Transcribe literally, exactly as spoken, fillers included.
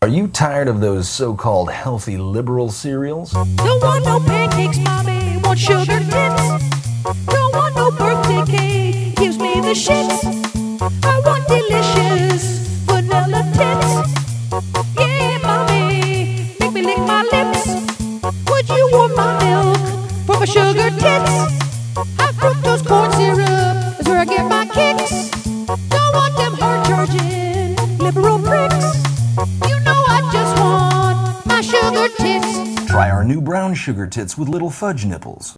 Are you tired of those so-called healthy liberal cereals? Don't want no pancakes, mommy, want sugar tits. Don't want no birthday cake, gives me the shits. I want delicious vanilla tits. Yeah, mommy, make me lick my lips. Would you want my milk for my sugar tits? High fructose corn syrup is where I get my kicks. Don't want them hard-charging liberal pricks. You know I just want my sugar tits. Try our new brown sugar tits with little fudge nipples.